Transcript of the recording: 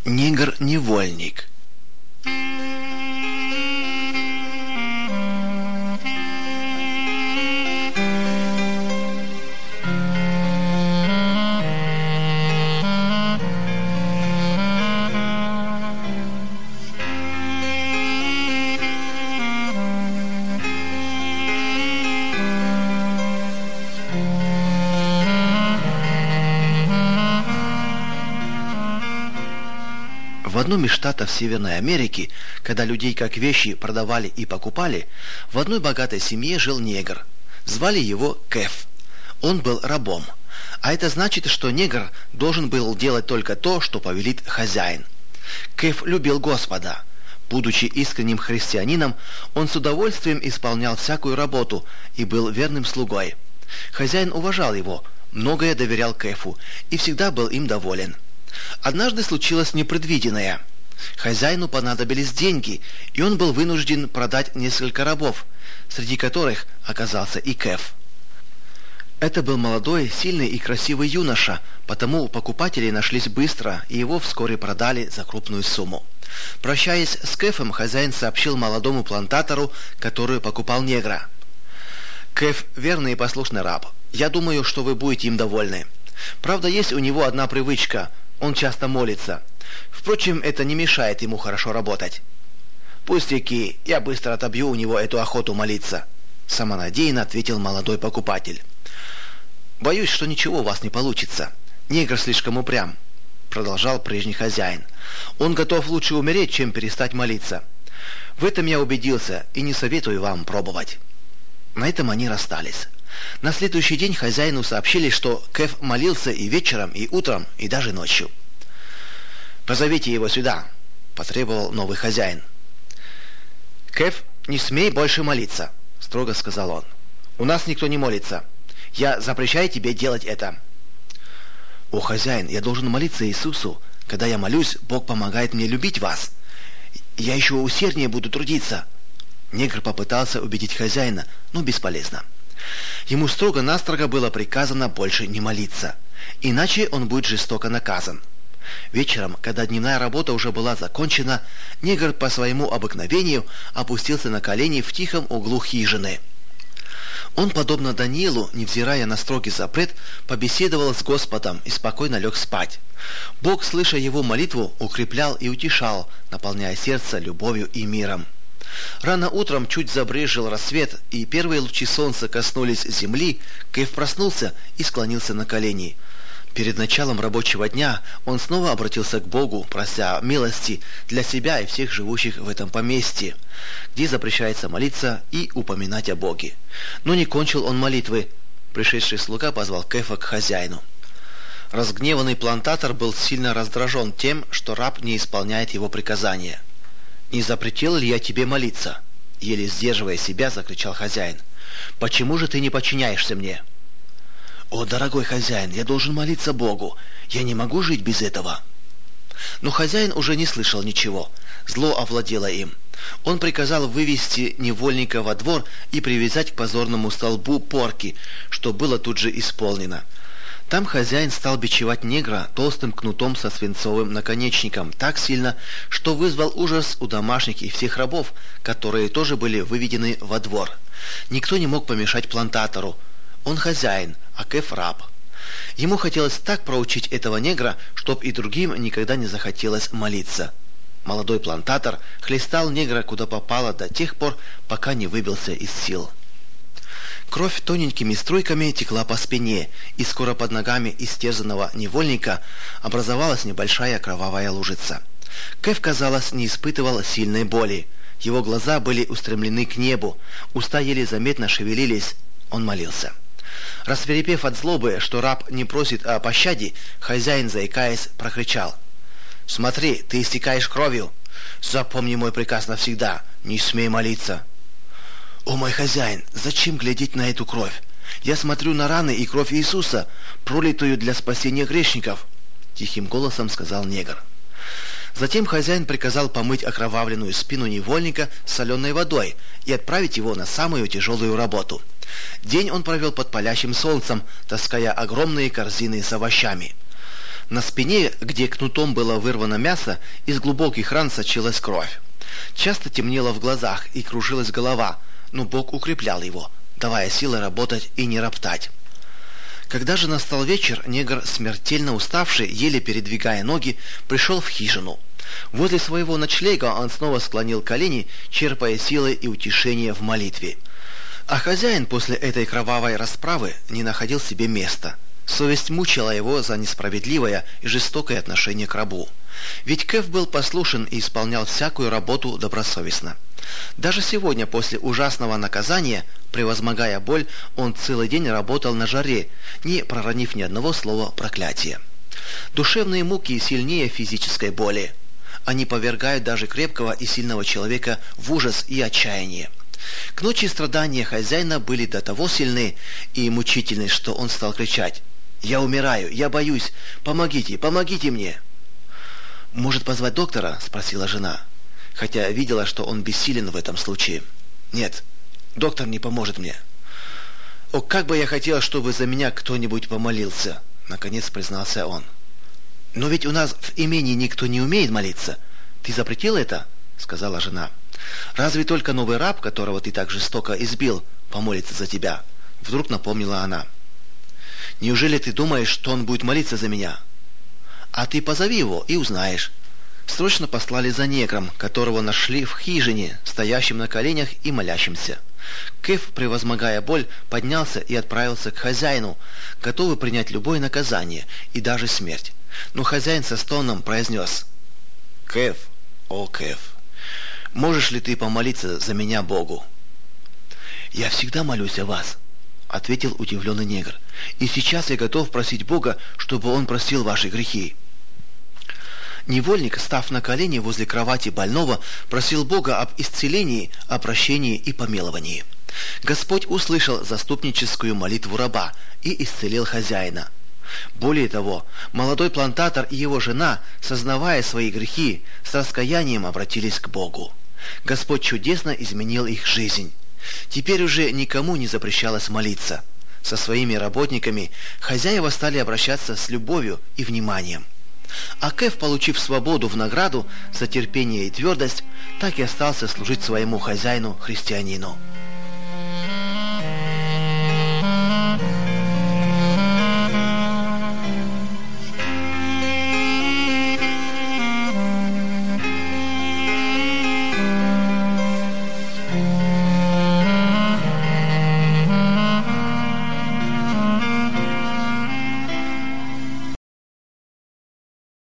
Негр-невольник. В одном из штатов Северной Америки, когда людей как вещи продавали и покупали, в одной богатой семье жил негр. Звали его Кеф. Он был рабом. А это значит, что негр должен был делать только то, что повелит хозяин. Кеф любил Господа. Будучи искренним христианином, он с удовольствием исполнял всякую работу и был верным слугой. Хозяин уважал его, многое доверял Кефу и всегда был им доволен. Однажды случилось непредвиденное. Хозяину понадобились деньги, и он был вынужден продать несколько рабов, среди которых оказался и Кеф. Это был молодой, сильный и красивый юноша, потому покупатели нашлись быстро, и его вскоре продали за крупную сумму. Прощаясь с Кефом, хозяин сообщил молодому плантатору, который покупал негра: «Кеф – верный и послушный раб. Я думаю, что вы будете им довольны. Правда, есть у него одна привычка – он часто молится. Впрочем, это не мешает ему хорошо работать». «Пустяки, я быстро отобью у него эту охоту молиться», – самонадеянно ответил молодой покупатель. «Боюсь, что ничего у вас не получится. Негр слишком упрям», – продолжал прежний хозяин. «Он готов лучше умереть, чем перестать молиться. В этом я убедился и не советую вам пробовать». На этом они расстались. На следующий день хозяину сообщили, что Кеф молился и вечером, и утром, и даже ночью. «Позовите его сюда», – потребовал новый хозяин. «Кеф, не смей больше молиться», – строго сказал он. «У нас никто не молится. Я запрещаю тебе делать это». «О, хозяин, я должен молиться Иисусу. Когда я молюсь, Бог помогает мне любить вас. Я еще усерднее буду трудиться». Негр попытался убедить хозяина, но бесполезно. Ему строго-настрого было приказано больше не молиться, иначе он будет жестоко наказан. Вечером, когда дневная работа уже была закончена, негр по своему обыкновению опустился на колени в тихом углу хижины. Он, подобно Даниилу, невзирая на строгий запрет, побеседовал с Господом и спокойно лег спать. Бог, слыша его молитву, укреплял и утешал, наполняя сердце любовью и миром. Рано утром чуть забрезжил рассвет, и первые лучи солнца коснулись земли. Кеф проснулся и склонился на колени. Перед началом рабочего дня он снова обратился к Богу, прося милости для себя и всех живущих в этом поместье, где запрещается молиться и упоминать о Боге. Но не кончил он молитвы. Пришедший слуга позвал Кефа к хозяину. Разгневанный плантатор был сильно раздражен тем, что раб не исполняет его приказания. «Не запретил ли я тебе молиться?» – еле сдерживая себя, закричал хозяин. «Почему же ты не подчиняешься мне?» «О, дорогой хозяин, я должен молиться Богу. Я не могу жить без этого». Но хозяин уже не слышал ничего. Зло овладело им. Он приказал вывести невольника во двор и привязать к позорному столбу порки, что было тут же исполнено. Там хозяин стал бичевать негра толстым кнутом со свинцовым наконечником так сильно, что вызвал ужас у домашних и всех рабов, которые тоже были выведены во двор. Никто не мог помешать плантатору. Он хозяин, а Кеф раб. Ему хотелось так проучить этого негра, чтоб и другим никогда не захотелось молиться. Молодой плантатор хлестал негра куда попало до тех пор, пока не выбился из сил. Кровь тоненькими струйками текла по спине, и скоро под ногами истерзанного невольника образовалась небольшая кровавая лужица. Кеф, казалось, не испытывал сильной боли. Его глаза были устремлены к небу, уста еле заметно шевелились. Он молился. Рассвирепев от злобы, что раб не просит о пощаде, хозяин, заикаясь, прокричал: «Смотри, ты истекаешь кровью! Запомни мой приказ навсегда, не смей молиться!» «О, мой хозяин, зачем глядеть на эту кровь? Я смотрю на раны и кровь Иисуса, пролитую для спасения грешников», — тихим голосом сказал негр. Затем хозяин приказал помыть окровавленную спину невольника соленой водой и отправить его на самую тяжелую работу. День он провел под палящим солнцем, таская огромные корзины с овощами. На спине, где кнутом было вырвано мясо, из глубоких ран сочилась кровь. Часто темнело в глазах и кружилась голова, но Бог укреплял его, давая силы работать и не роптать. Когда же настал вечер, негр, смертельно уставший, еле передвигая ноги, пришел в хижину. Возле своего ночлега он снова склонил колени, черпая силы и утешение в молитве. А хозяин после этой кровавой расправы не находил себе места. Совесть мучила его за несправедливое и жестокое отношение к рабу. Ведь Кеф был послушен и исполнял всякую работу добросовестно. Даже сегодня, после ужасного наказания, превозмогая боль, он целый день работал на жаре, не проронив ни одного слова проклятия. Душевные муки сильнее физической боли. Они повергают даже крепкого и сильного человека в ужас и отчаяние. К ночи страдания хозяина были до того сильны и мучительны, что он стал кричать: «Я умираю, я боюсь, помогите, помогите мне!» «Может позвать доктора?» – спросила жена, хотя видела, что он бессилен в этом случае. «Нет, доктор не поможет мне». «О, как бы я хотел, чтобы за меня кто-нибудь помолился!» – наконец признался он. «Но ведь у нас в имении никто не умеет молиться. Ты запретил это?» – сказала жена. «Разве только новый раб, которого ты так жестоко избил, помолится за тебя?» – вдруг напомнила она. «Неужели ты думаешь, что он будет молиться за меня? А ты позови его и узнаешь». Срочно послали за негром, которого нашли в хижине, стоящим на коленях и молящимся. Кеф, превозмогая боль, поднялся и отправился к хозяину, готовый принять любое наказание и даже смерть. Но хозяин со стоном произнес: «Кеф, о Кеф, можешь ли ты помолиться за меня Богу?» «Я всегда молюсь о вас», — ответил удивленный негр, «и сейчас я готов просить Бога, чтобы Он простил ваши грехи». Невольник, став на колени возле кровати больного, просил Бога об исцелении, о прощении и помиловании. Господь услышал заступническую молитву раба и исцелил хозяина. Более того, молодой плантатор и его жена, сознавая свои грехи, с раскаянием обратились к Богу. Господь чудесно изменил их жизнь. Теперь уже никому не запрещалось молиться. Со своими работниками хозяева стали обращаться с любовью и вниманием. А Кеф, получив свободу в награду за терпение и твердость, так и остался служить своему хозяину-христианину.